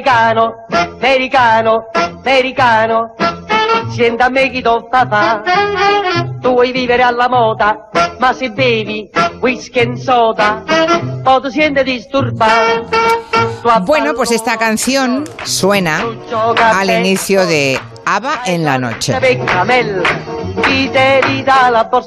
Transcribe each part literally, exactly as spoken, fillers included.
americano, americano, americano. Siéntame chi t'ho fa fa, tu vuoi vivere alla moda, ma se bevi whisky and soda, o tu sientes disturbado. Bueno, pues esta canción suena al inicio de ABBA en la noche. Por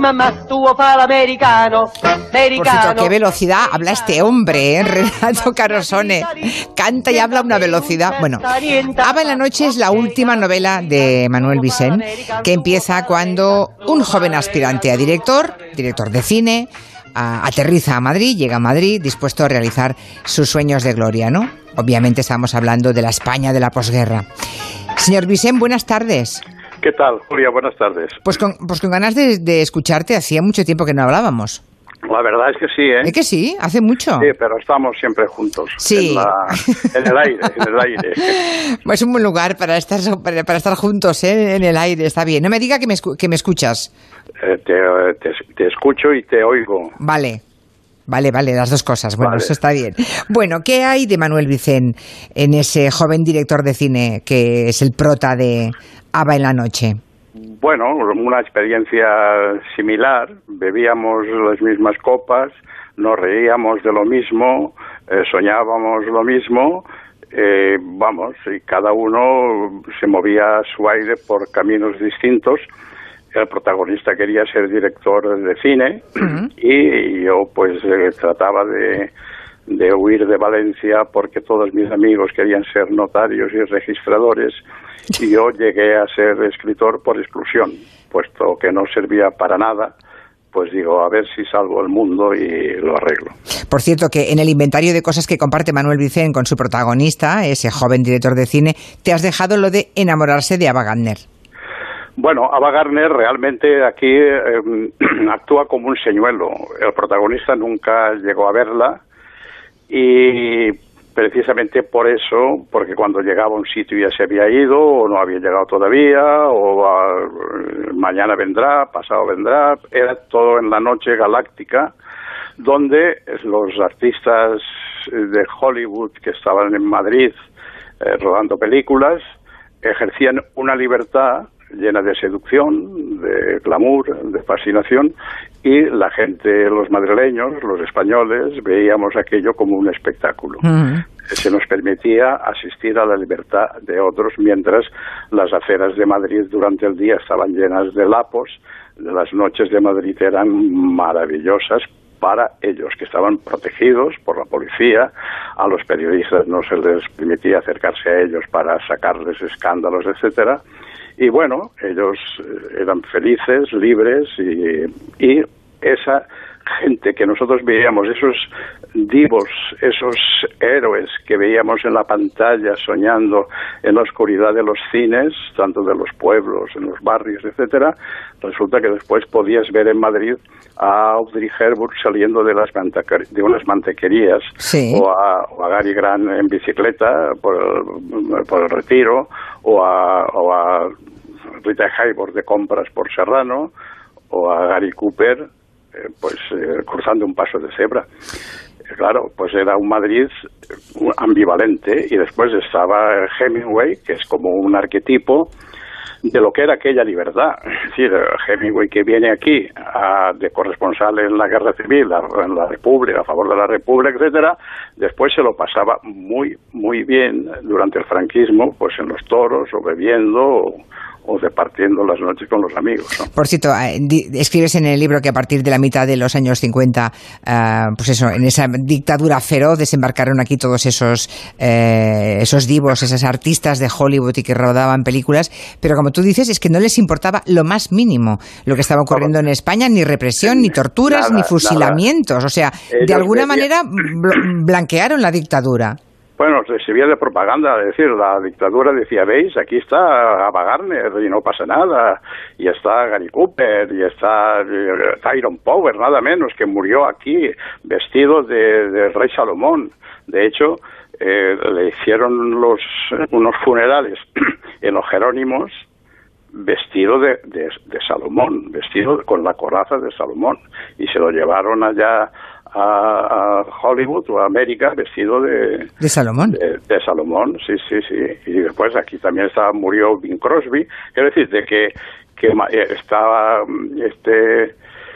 cierto, qué velocidad habla este hombre, ¿eh? Renato Carosone. Canta y habla a una velocidad. Bueno, ABBA en la noche es la última novela de Manuel Vicent, que empieza cuando un joven aspirante a director, director de cine, a, aterriza a Madrid, llega a Madrid dispuesto a realizar sus sueños de gloria, ¿no? Obviamente estamos hablando de la España de la posguerra. Señor Vicent, buenas tardes. ¿Qué tal, Julia? Buenas tardes. Pues con, pues con ganas de, de escucharte, hacía mucho tiempo que no hablábamos. La verdad es que sí, ¿eh? ¿Es que sí? ¿Hace mucho? Sí, pero estamos siempre juntos. Sí. En, la, en el aire, en el aire. Pues es un buen lugar para estar, para, para estar juntos, ¿eh? En el aire, está bien. No me diga que me, que me escuchas. Eh, te, te, te escucho y te oigo. Vale. Vale, vale, las dos cosas. Bueno, vale. Eso está bien. Bueno, ¿qué hay de Manuel Vicent en ese joven director de cine que es el prota de ABBA en la noche? Bueno, una experiencia similar. Bebíamos las mismas copas, nos reíamos de lo mismo, eh, soñábamos lo mismo. Eh, vamos, y cada uno se movía a su aire por caminos distintos. El protagonista quería ser director de cine uh-huh. y yo pues eh, trataba de, de huir de Valencia porque todos mis amigos querían ser notarios y registradores y yo llegué a ser escritor por exclusión, puesto que no servía para nada. Pues digo, a ver si salvo el mundo y lo arreglo. Por cierto, que en el inventario de cosas que comparte Manuel Vicent con su protagonista, ese joven director de cine, te has dejado lo de enamorarse de Ava Gardner. Bueno, Ava Gardner realmente aquí eh, actúa como un señuelo. El protagonista nunca llegó a verla y precisamente por eso, porque cuando llegaba a un sitio ya se había ido o no había llegado todavía o uh, mañana vendrá, pasado vendrá, era todo en la noche galáctica donde los artistas de Hollywood que estaban en Madrid eh, rodando películas ejercían una libertad llena de seducción, de glamour, de fascinación, y la gente, los madrileños, los españoles, veíamos aquello como un espectáculo. Uh-huh. Se nos permitía asistir a la libertad de otros, mientras las aceras de Madrid durante el día estaban llenas de lapos, las noches de Madrid eran maravillosas para ellos, que estaban protegidos por la policía. A los periodistas no se les permitía acercarse a ellos para sacarles escándalos, etcétera. Y bueno, ellos eran felices, libres y, y esa gente que nosotros veíamos, esos divos, esos héroes que veíamos en la pantalla soñando en la oscuridad de los cines, tanto de los pueblos, en los barrios, etcétera, resulta que después podías ver en Madrid a Audrey Hepburn saliendo de las de unas mantequerías, sí. o, a, o a Gary Grant en bicicleta por el, por el Retiro, o a, o a Rita Hayworth de compras por Serrano, o a Gary Cooper eh, pues eh, cruzando un paso de cebra. Eh, claro, pues era un Madrid ambivalente, y después estaba Hemingway, que es como un arquetipo de lo que era aquella libertad. Es decir, Hemingway, que viene aquí a, de corresponsal en la Guerra Civil, a, en la República, a favor de la República, etcétera, después se lo pasaba muy, muy bien durante el franquismo, pues en los toros, o bebiendo, o, o departiendo las noches con los amigos, ¿no? Por cierto, eh, di, escribes en el libro que a partir de la mitad de los años cincuenta, eh, pues eso, en esa dictadura feroz desembarcaron aquí todos esos eh, esos divos, esos artistas de Hollywood y que rodaban películas, pero como tú dices, es que no les importaba lo más mínimo lo que estaba ocurriendo en España, ni represión, ni torturas, nada, ni fusilamientos. Nada. O sea, ellos de alguna manera bl- blanquearon la dictadura. Bueno, se servía de propaganda, es decir, la dictadura decía, veis, aquí está Ava Gardner y no pasa nada, y está Gary Cooper, y está eh, Tyrone Power, nada menos, que murió aquí vestido de, de rey Salomón. De hecho, eh, le hicieron los unos funerales en los Jerónimos vestido de, de, de Salomón, vestido con la coraza de Salomón, y se lo llevaron allá a, a Hollywood o a América vestido de... De Salomón. De, de Salomón, sí, sí, sí. Y después aquí también estaba, murió Bing Crosby. Quiero decir, de que, que estaba este...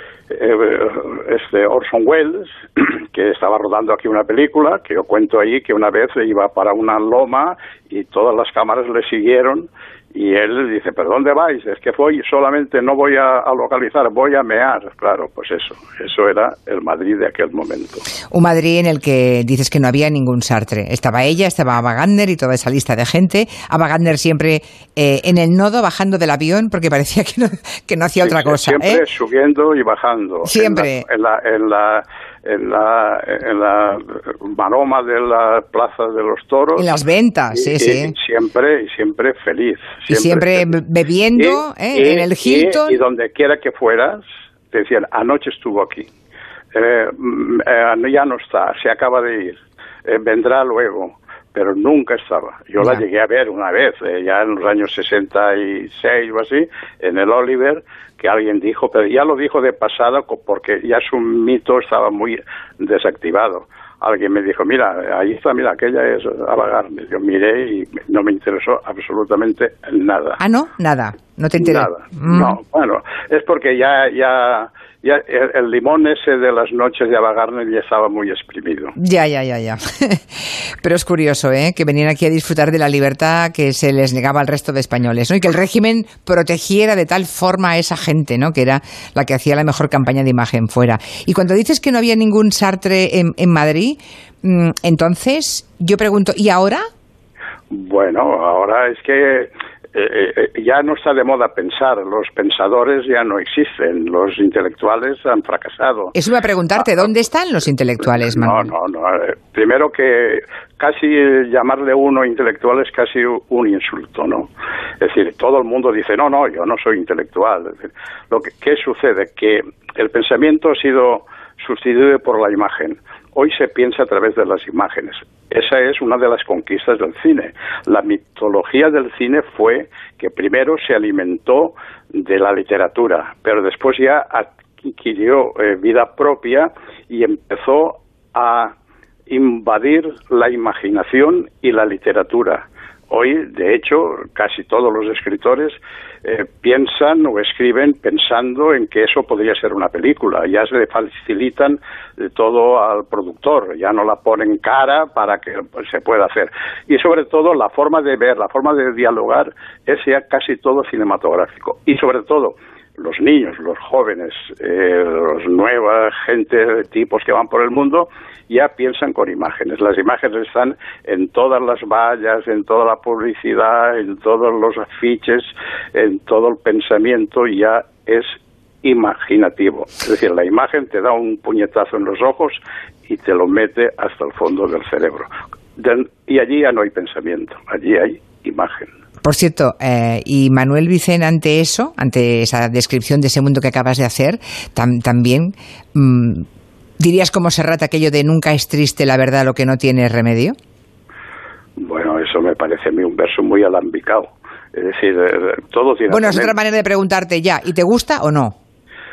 este Orson Welles, que estaba rodando aquí una película, que yo cuento ahí que una vez iba para una loma y todas las cámaras le siguieron y él dice, ¿pero dónde vais? Es que voy, solamente no voy a, a localizar, voy a mear. Claro, pues eso, eso era el Madrid de aquel momento. Un Madrid en el que dices que no había ningún Sartre. Estaba ella, estaba Ava Gardner y toda esa lista de gente. Ava Gardner siempre eh, en el nodo, bajando del avión, porque parecía que no, que no hacía sí, otra cosa. Siempre ¿eh? subiendo y bajando. Siempre. En la, en la, en la, en la, en la maroma de la Plaza de los Toros. En las ventas, sí, y, sí. Y siempre, y siempre feliz. Siempre y siempre feliz. Bebiendo y, ¿eh? y, en el Hilton. Y, y donde quiera que fueras, te decían, anoche estuvo aquí. Eh, eh, ya no está, se acaba de ir. Eh, vendrá luego. Pero nunca estaba. Yo ya. la llegué a ver una vez, eh, ya en los años sesenta y seis o así, en el Oliver, que alguien dijo, pero ya lo dijo de pasada porque ya su mito estaba muy desactivado. Alguien me dijo, mira, ahí está, mira, aquella es Ava Gardner. Yo miré y no me interesó absolutamente nada. Ah, ¿no? Nada. ¿No te interesa? Nada. Mm. No, bueno, es porque ya... ya Ya el, el limón ese de las noches de Ava Gardner ya estaba muy exprimido. Ya, ya, ya, ya. Pero es curioso, ¿eh? Que venían aquí a disfrutar de la libertad que se les negaba al resto de españoles, ¿no? Y que el régimen protegiera de tal forma a esa gente, ¿no? Que era la que hacía la mejor campaña de imagen fuera. Y cuando dices que no había ningún Sartre en, en Madrid, entonces yo pregunto, ¿y ahora? Bueno, ahora es que... Eh, eh, ya no está de moda pensar, los pensadores ya no existen, los intelectuales han fracasado. Eso iba a preguntarte, ¿dónde están los intelectuales, Manuel? No, no, no. Primero que casi llamarle uno intelectual es casi un insulto, ¿no? Es decir, todo el mundo dice, no, no, yo no soy intelectual. Es decir, lo que, ¿qué sucede? Que el pensamiento ha sido sustituido por la imagen. Hoy se piensa a través de las imágenes. Esa es una de las conquistas del cine. La mitología del cine fue que primero se alimentó de la literatura, pero después ya adquirió eh, vida propia y empezó a invadir la imaginación y la literatura. Hoy, de hecho, casi todos los escritores eh, piensan o escriben pensando en que eso podría ser una película. Ya se le facilitan eh, todo al productor, ya no la ponen cara para que pues, se pueda hacer. Y sobre todo la forma de ver, la forma de dialogar es ya casi todo cinematográfico. Y sobre todo los niños, los jóvenes, eh, los nuevas gente, tipos que van por el mundo, ya piensan con imágenes. Las imágenes están en todas las vallas, en toda la publicidad, en todos los afiches, en todo el pensamiento, ya es imaginativo. Es decir, la imagen te da un puñetazo en los ojos y te lo mete hasta el fondo del cerebro. Y allí ya no hay pensamiento, allí hay imagen. Por cierto, eh, y Manuel Vicent, ante eso, ante esa descripción de ese mundo que acabas de hacer, tam, también mmm, dirías como Serrat aquello de nunca es triste la verdad lo que no tiene remedio. Bueno, eso me parece a mí un verso muy alambicado. Es decir, todo tiene... Bueno, es otra manera de preguntarte ya, ¿y te gusta o no?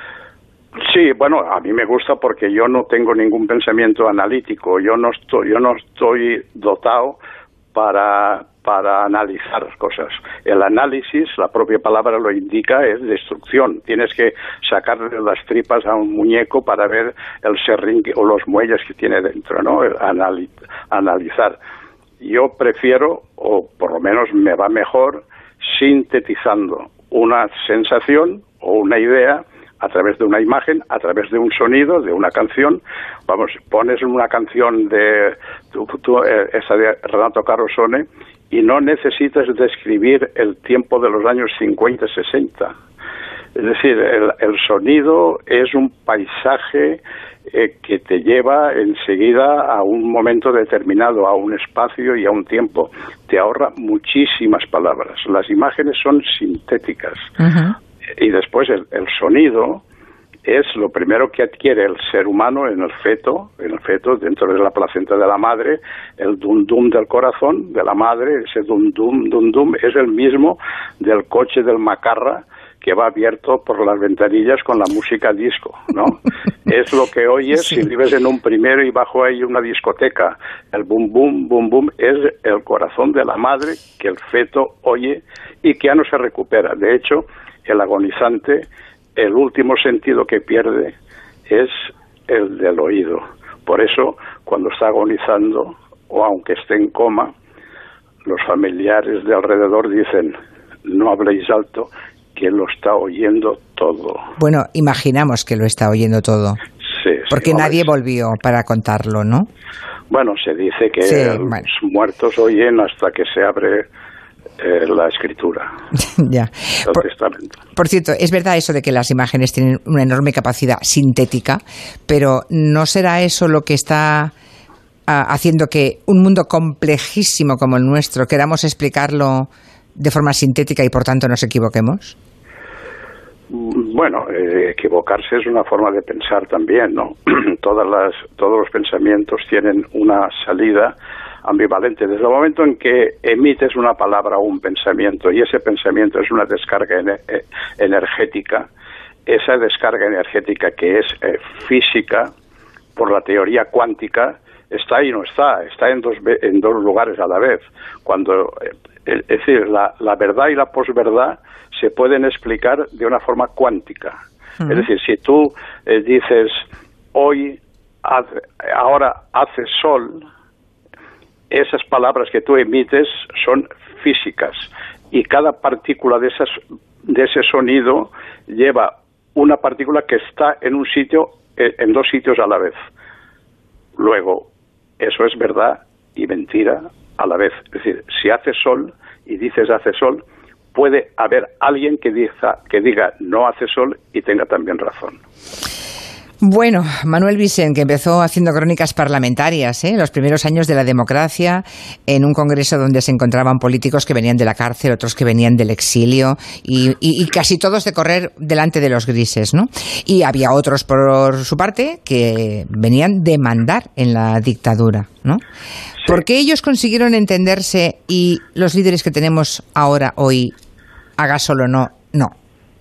Sí, bueno, a mí me gusta porque yo no tengo ningún pensamiento analítico, yo no estoy, yo no estoy dotado para... para analizar cosas. El análisis, la propia palabra lo indica, es destrucción. Tienes que sacarle las tripas a un muñeco para ver el serrín o los muelles que tiene dentro, ¿no? El anali- analizar. Yo prefiero, o por lo menos me va mejor, sintetizando una sensación o una idea a través de una imagen, a través de un sonido, de una canción. Vamos, pones una canción de tú, tú, eh, esa de Renato Carosone y no necesitas describir el tiempo de los años cincuenta, sesenta. Es decir, el, el sonido es un paisaje eh, que te lleva enseguida a un momento determinado, a un espacio y a un tiempo. Te ahorra muchísimas palabras. Las imágenes son sintéticas. Uh-huh. Y después el, el sonido es lo primero que adquiere el ser humano en el feto, en el feto dentro de la placenta de la madre, el dum-dum del corazón de la madre, ese dum-dum, dum-dum es el mismo del coche del macarra que va abierto por las ventanillas con la música disco, ¿no? Es lo que oyes sí. si vives en un primero y bajo hay una discoteca. El bum, bum, bum, bum es el corazón de la madre que el feto oye y que ya no se recupera. De hecho, el agonizante, el último sentido que pierde es el del oído. Por eso, cuando está agonizando, o aunque esté en coma, los familiares de alrededor dicen, no habléis alto, que lo está oyendo todo. Bueno, imaginamos que lo está oyendo todo. Sí, porque sí, nadie volvió para contarlo, ¿no? Bueno, se dice que sí, los bueno. muertos oyen hasta que se abre eh, la escritura. Ya. El por, testamento. Por cierto, es verdad eso de que las imágenes tienen una enorme capacidad sintética, pero ¿no será eso lo que está ah, haciendo que un mundo complejísimo como el nuestro queramos explicarlo de forma sintética y por tanto nos equivoquemos? Bueno, eh, equivocarse es una forma de pensar también, ¿no? Todas las, todos los pensamientos tienen una salida ambivalente. Desde el momento en que emites una palabra o un pensamiento y ese pensamiento es una descarga ener- energética, esa descarga energética que es eh, física por la teoría cuántica está y no está, está en dos, en dos lugares a la vez. Cuando, eh, es decir, la, la verdad y la posverdad se pueden explicar de una forma cuántica. Uh-huh. Es decir, si tú eh, dices, hoy, hace, ahora hace sol, esas palabras que tú emites son físicas y cada partícula de, esas, de ese sonido lleva una partícula que está en un sitio, en dos sitios a la vez. Luego, eso es verdad y mentira a la vez. Es decir, si hace sol y dices hace sol, puede haber alguien que diga, que diga no hace sol y tenga también razón. Bueno, Manuel Vicent, que empezó haciendo crónicas parlamentarias, ¿eh? Los primeros años de la democracia, en un congreso donde se encontraban políticos que venían de la cárcel, otros que venían del exilio, y, y, y casi todos de correr delante de los grises, ¿no? Y había otros, por su parte, que venían de mandar en la dictadura, ¿no? Sí. ¿Por qué ellos consiguieron entenderse y los líderes que tenemos ahora, hoy, haga solo no, no?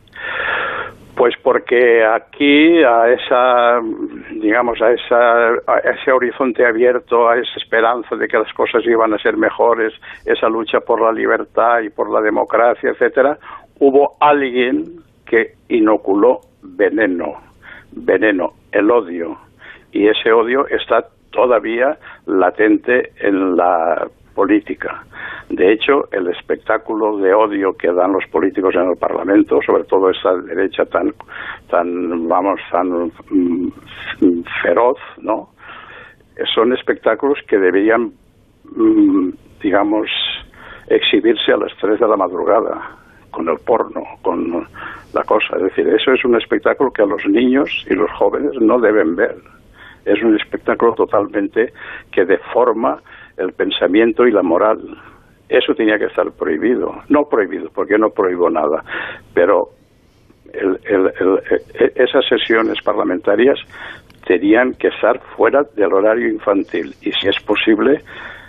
Pues porque aquí a esa, digamos, a, esa, a ese horizonte abierto, a esa esperanza de que las cosas iban a ser mejores, esa lucha por la libertad y por la democracia, etcétera, hubo alguien que inoculó veneno, veneno, el odio, y ese odio está todavía latente en la política. De hecho, el espectáculo de odio que dan los políticos en el Parlamento, sobre todo esa derecha tan, tan, vamos, tan mm, feroz, ¿no? Son espectáculos que deberían, mm, digamos, exhibirse a las tres de la madrugada, con el porno, con la cosa. Es decir, eso es un espectáculo que a los niños y los jóvenes no deben ver. Es un espectáculo totalmente que deforma el pensamiento y la moral. Eso tenía que estar prohibido. No prohibido, porque no prohíbo nada, pero el, el, el, esas sesiones parlamentarias tenían que estar fuera del horario infantil y, si es posible,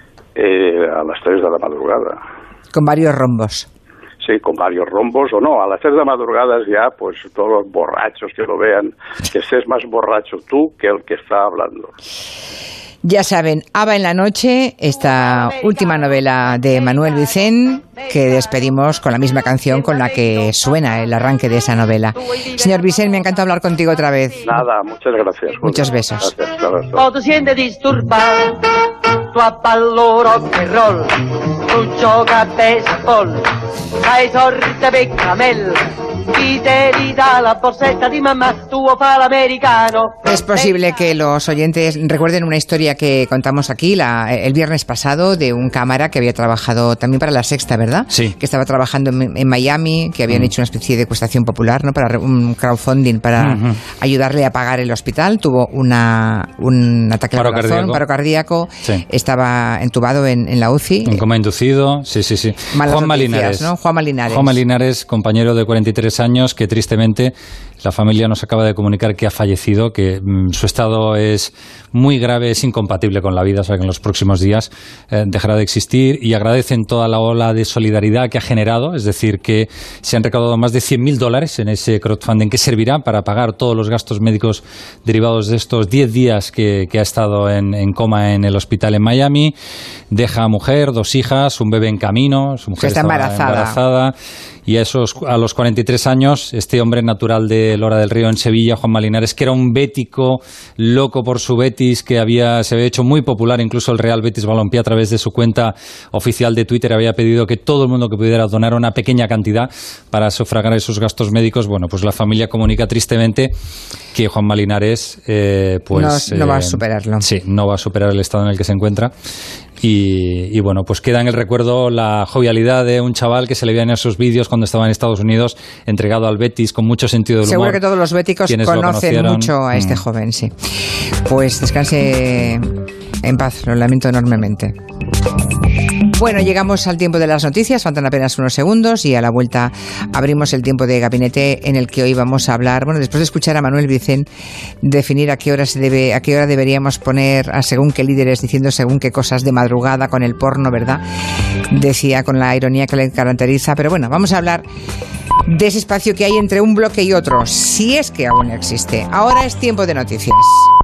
eh, a las tres de la madrugada. Con varios rombos. Sí, con varios rombos o no. A las tres de la madrugada ya, pues todos los borrachos que lo vean, que estés más borracho tú que el que está hablando. Ya saben, Aba en la noche, esta última novela de Manuel Vicent, que despedimos con la misma canción con la que suena el arranque de esa novela. Señor Vicent, me encanta hablar contigo otra vez. Nada, muchas gracias. Muchos besos. Gracias, gracias. O tu sientes disturbato, tu aballo rock and roll, tu gioca a baseball, hai sorte per camel, chi te da la borsetta di mamma, tuo fa l'americano. Es posible que los oyentes recuerden una historia que contamos aquí la, el viernes pasado de un cámara que había trabajado también para La Sexta, ¿verdad? Sí. Que estaba trabajando en, en Miami, que habían mm. hecho una especie de encuestación popular, ¿no? Para un crowdfunding para mm-hmm. ayudarle a pagar el hospital. Tuvo una, un ataque al corazón, cardíaco. paro cardíaco. Sí. Estaba entubado en, en la U C I. En coma inducido, sí, sí, sí. Malas Juan noticias, Linares, ¿no? Juan Linares. Juan Linares, compañero de cuarenta y tres años, que tristemente La familia nos acaba de comunicar que ha fallecido, que mm, su estado es muy grave, es incompatible con la vida, o sea que en los próximos días eh, dejará de existir, y agradecen toda la ola de solidaridad que ha generado, es decir, que se han recaudado más de cien mil dólares en ese crowdfunding que servirá para pagar todos los gastos médicos derivados de estos diez días que, que ha estado en, en coma en el hospital en Miami. Deja mujer, dos hijas, un bebé en camino, su mujer está embarazada. embarazada. Y a, esos, a los cuarenta y tres años, este hombre natural de Lora del Río en Sevilla, Juanma Linares, que era un bético, loco por su Betis, que había, se había hecho muy popular, incluso el Real Betis Balompié, a través de su cuenta oficial de Twitter, había pedido que todo el mundo que pudiera donar una pequeña cantidad para sufragar esos gastos médicos. Bueno, pues la familia comunica tristemente que Juanma Linares eh, pues, no, no eh, va a superarlo. Sí, no va a superar el estado en el que se encuentra. Y, y bueno, pues queda en el recuerdo la jovialidad de un chaval que se le veía en esos vídeos cuando estaba en Estados Unidos, entregado al Betis, con mucho sentido del humor. Seguro que todos los béticos conocen mucho a este mm. joven, sí. Pues descanse en paz, lo lamento enormemente. Bueno, llegamos al tiempo de las noticias, faltan apenas unos segundos y a la vuelta abrimos el tiempo de gabinete en el que hoy vamos a hablar, bueno, después de escuchar a Manuel Vicent definir a qué hora se debe, a qué hora deberíamos poner a según qué líderes diciendo según qué cosas de madrugada con el porno, ¿verdad? Decía con la ironía que le caracteriza, pero bueno, vamos a hablar de ese espacio que hay entre un bloque y otro, si es que aún existe. Ahora es tiempo de noticias.